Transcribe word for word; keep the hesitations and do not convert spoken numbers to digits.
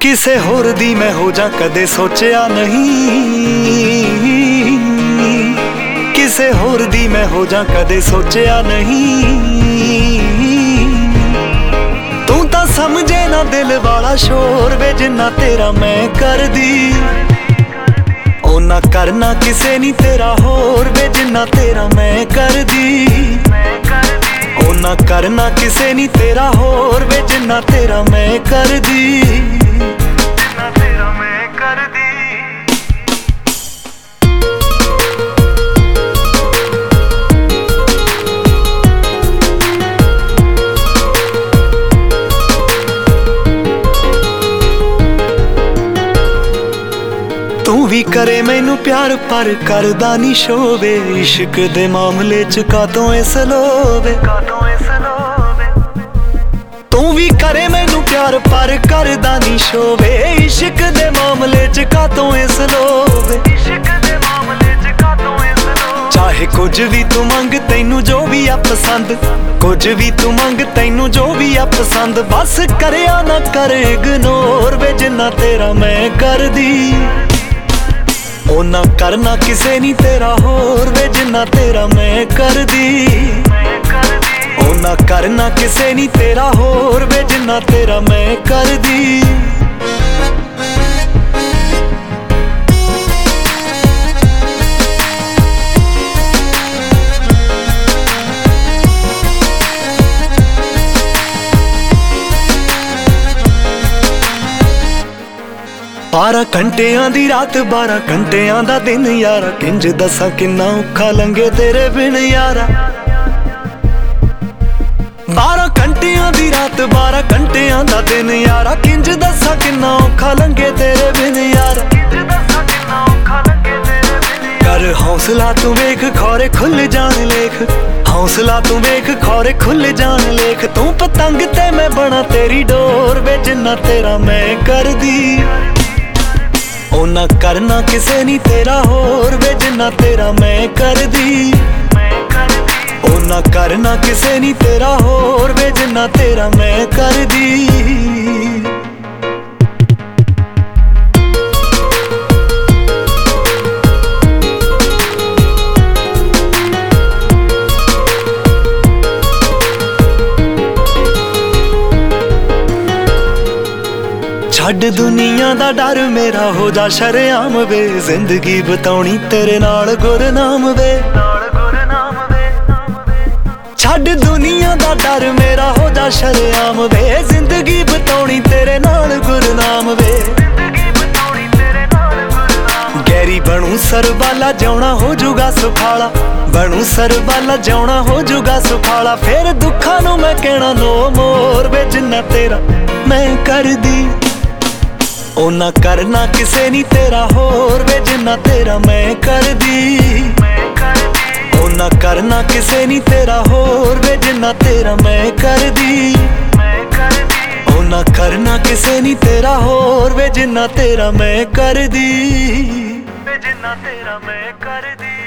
ਕਿਸੇ ਹੋਰ ਦੀ ਮੈਂ ਹੋ ਜਾ ਕਦੇ ਸੋਚਿਆ ਨਹੀਂ, ਕਿਸੇ ਹੋਰ ਦੀ ਮੈਂ ਹੋ ਜਾ ਕਦੇ ਸੋਚਿਆ ਨਹੀਂ। ਤੂੰ ਤਾਂ ਸਮਝੇ ਨਾ ਦਿਲ ਵਾਲਾ ਸ਼ੋਰ ਵੇ ਜਿੰਨਾ ਤੇਰਾ ਮੈਂ ਕਰਦੀ, ਉਹ ਨਾ ਕਰਨਾ ਕਿਸੇ ਨਹੀਂ ਤੇਰਾ ਹੋਰ ਵੇ ਜਿੰਨਾ ਤੇਰਾ ਮੈਂ ਕਰਦੀ। ਉਹ ਨਾ ਕਰਨਾ ਕਿਸੇ ਨਹੀਂ ਤੇਰਾ ਹੋਰ ਵੇ ਜਿੰਨਾ ਤੇਰਾ ਮੈਂ ਕਰਦੀ, ਜਿੰਨਾ ਤੇਰਾ ਮੈਂ ਕਰਦੀ। ਤੂੰ ਵੀ ਕਰੇ ਮੈਨੂੰ ਪਿਆਰ ਪਰ ਕਰਦਾ ਨੀ ਸ਼ੋਵੇ, ਇਸ਼ਕ ਦੇ ਮਾਮਲੇ ਚ ਕਾਤੋਂ ਇਸ ਲੋਵੇ, ਕਾਤੋਂ ਇਸ ਲੋਵੇ। ਤੂੰ ਵੀ ਕਰੇ ਮੈਨੂੰ ਪਿਆਰ ਪਰ ਕਰਦਾ ਨੀ ਸ਼ੋਵੇ, ਇਸ਼ਕ ਦੇ ਮਾਮਲੇ ਚ ਕਾਤੋਂ ਇਸ ਲੋਵੇ, ਇਸ਼ਕ ਦੇ ਮਾਮਲੇ ਚ ਕਾਤੋਂ ਇਸ ਲੋਵੇ। ਚਾਹੇ ਕੁਝ ਵੀ ਤੂੰ ਮੰਗ ਤੈਨੂੰ ਜੋ ਵੀ ਆ ਪਸੰਦ, ਕੁਝ ਵੀ ਤੂੰ ਮੰਗ ਤੈਨੂੰ ਜੋ ਵੀ ਆ ਪਸੰਦ, ਬਸ ਕਰਿਆ ਨਾ ਕਰ ਇਗਨੋਰ ਵੇ ਜਿੰਨਾ ਤੇਰਾ ਮੈਂ ਕਰਦੀ। ਉਹ ਨਾ ਕਰਨਾ ਕਿਸੇ ਨਹੀਂ ਤੇਰਾ ਹੋਰ ਵੇ ਜਿੰਨਾ ਤੇਰਾ ਮੈਂ ਕਰਦੀ। ਉਹ ਨਾ ਕਰਨਾ ਕਿਸੇ ਨਹੀਂ ਤੇਰਾ ਹੋਰ ਵੇ ਜਿੰਨਾ ਤੇਰਾ ਮੈਂ ਕਰਦੀ। ਬਾਰਾਂ ਘੰਟਿਆਂ ਦੀ ਰਾਤ ਬਾਰਾਂ ਘੰਟਿਆਂ ਦਾ ਦਿਨ ਯਾਰਾ, ਕਿੰਜ ਦੱਸਾਂ ਕਿੰਨਾ ਔਖਾ ਲੰਘੇ ਤੇਰੇ ਬਿਨ ਯਾਰਾ। ਬਾਰਾਂ ਘੰਟਿਆਂ ਦੀ ਰਾਤ ਬਾਰਾਂ ਘੰਟਿਆਂ ਦਾ ਦਿਨ ਯਾਰਾ, ਕਿੰਜ ਦੱਸਾਂ ਕਿੰਨਾ ਔਖਾ ਲੰਘੇ ਤੇਰੇ ਬਿਨ ਯਾਰਾ। ਕਰ ਹੌਸਲਾ ਤੂੰ ਵੇਖ ਖੌਰੇ ਖੁੱਲ ਜਾਣ ਲੇਖ, ਹੌਸਲਾ ਤੂੰ ਵੇਖ ਖੌਰੇ ਖੁੱਲ ਜਾਣ ਲੇਖ। ਤੂੰ ਪਤੰਗ ਤੇ ਮੈਂ ਬਣਾ ਤੇਰੀ ਡੋਰ ਵੇ ਜਿੰਨਾ ਤੇਰਾ ਮੈਂ ਕਰਦੀ। ਉਹ ਨਾ ਕਰਨਾ ਕਿਸੇ ਨਹੀਂ ਤੇਰਾ ਹੋਰ ਵੇ ਜਿੰਨਾ ਤੇਰਾ ਮੈਂ ਕਰਦੀ। ਉਹ ਨਾ ਕਰਨਾ ਕਿਸੇ ਨਹੀਂ ਤੇਰਾ ਹੋਰ ਵੇ ਜਿੰਨਾ ਤੇਰਾ ਮੈਂ ਕਰਦੀ। ਛੱਡ ਦੁਨੀਆ ਦਾ ਡਰ ਮੇਰਾ ਹੋ ਜਾ ਸ਼ਰੇਆਮ ਵੇ, ਜ਼ਿੰਦਗੀ ਬਤਾਉਣੀ ਤੇਰੇ ਨਾਲ ਗੁਰਨਾਮ ਵੇ। ਛੱਡ ਦੁਨੀਆ ਦਾ ਡਰ ਮੇਰਾ ਹੋ ਜਾ ਸ਼ਰੇਆਮ ਵੇ, ਜ਼ਿੰਦਗੀ ਬਤਾਉਣੀ ਤੇਰੇ ਨਾਲ ਗੁਰਨਾਮ ਵੇ। ਗੈਰੀ ਬਣੂ ਸਰਬਾਲਾ ਜਿਉਣਾ ਹੋ ਜੂਗਾ ਸੁਖਾਲਾ, ਬਣੂ ਸਰਬਾਲਾ ਜਿਉਣਾ ਹੋ ਜੂਗਾ ਸੁਖਾਲਾ। ਫੇਰ ਦੁੱਖਾਂ ਨੂੰ ਮੈਂ ਕਹਿਣਾ ਨੋ ਮੋਰ ਵੇ ਜਿੰਨਾ ਤੇਰਾ ਮੈਂ ਕਰਦੀ। ਉਹ ਨਾ ਕਰਨਾ ਕਿਸੇ ਨਹੀਂ ਤੇਰਾ ਹੋਰ ਵੇ ਜਿੰਨਾ ਤੇਰਾ ਮੈਂ ਕਰਦੀ। ਉਹ ਨਾ ਕਰਨਾ ਕਿਸੇ ਨਹੀਂ ਤੇਰਾ ਹੋਰ ਵੇ ਜਿੰਨਾ ਤੇਰਾ ਮੈਂ ਕਰਦੀ। ਉਹ ਨਾ ਕਰਨਾ ਕਿਸੇ ਨਹੀਂ ਤੇਰਾ ਹੋਰ ਵੇ ਜਿੰਨਾ ਤੇਰਾ ਮੈਂ ਕਰਦੀ, ਜਿੰਨਾ ਤੇਰਾ ਮੈਂ ਕਰਦੀ।